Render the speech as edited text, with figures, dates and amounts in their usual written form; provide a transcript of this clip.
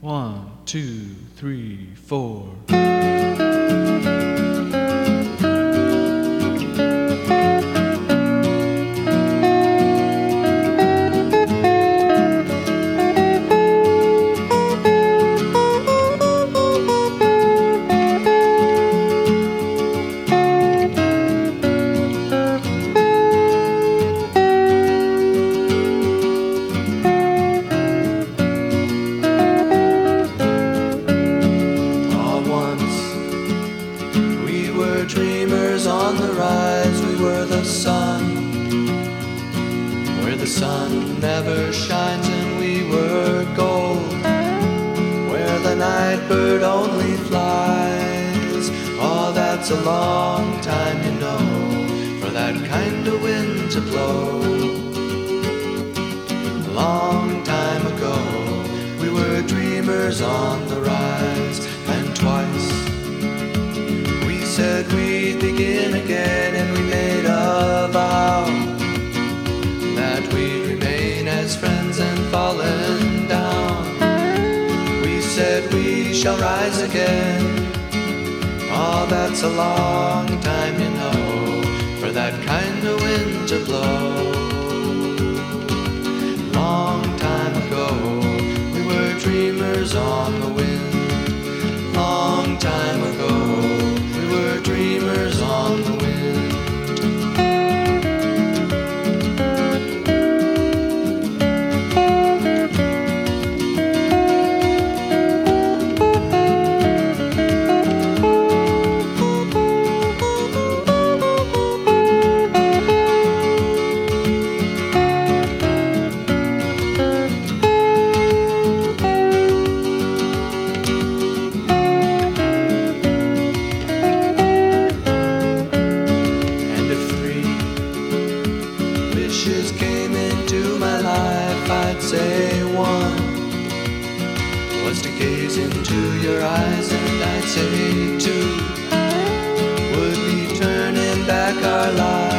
1, 2, 3, 4. Dreamers on the rise, we were the sun, where the sun never shines, and we were gold, where the night bird only flies. Oh, that's a long time, you know, for that kind of wind to blow. A long time ago, we were dreamers on the rise, and twice said we'd begin again, and we made a vow that we'd remain as friends and fallen down. We said we shall rise again. Oh, that's a long time, you know, for that kind of wind to blow. Long time ago, we were dreamers on the wind. Long time ago, dreamers on the wind. Came into my life, I'd say one was to gaze into your eyes, and I'd say two would be turning back our lives.